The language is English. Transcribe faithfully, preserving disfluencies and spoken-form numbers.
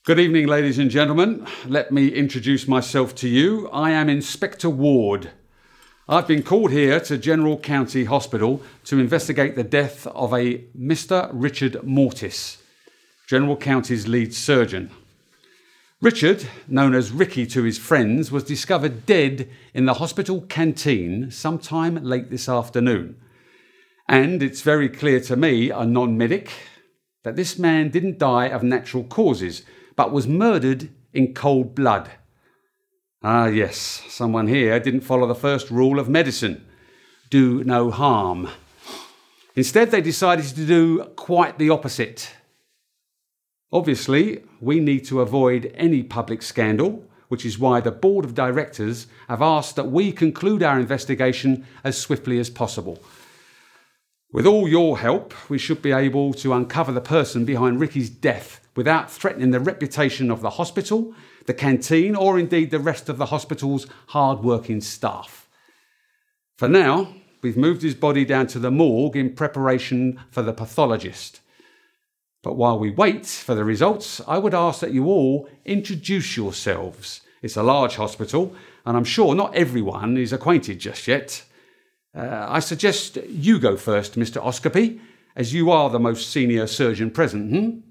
Good evening, ladies and gentlemen. Let me introduce myself to you. I am Inspector Ward. I've been called here to General County Hospital to investigate the death of a Mister Richard Mortis, General County's lead surgeon. Richard, known as Ricky to his friends, was discovered dead in the hospital canteen sometime late this afternoon. And it's very clear to me, a non-medic, that this man didn't die of natural causes, but was murdered in cold blood. Ah yes, someone here didn't follow the first rule of medicine: do no harm. Instead, they decided to do quite the opposite. Obviously, we need to avoid any public scandal, which is why the Board of Directors have asked that we conclude our investigation as swiftly as possible. With all your help, we should be able to uncover the person behind Ricky's death without threatening the reputation of the hospital, the canteen, or indeed the rest of the hospital's hard-working staff. For now, we've moved his body down to the morgue in preparation for the pathologist. But while we wait for the results, I would ask that you all introduce yourselves. It's a large hospital, and I'm sure not everyone is acquainted just yet. Uh, I suggest you go first, Mister Oscopy, as you are the most senior surgeon present, hmm?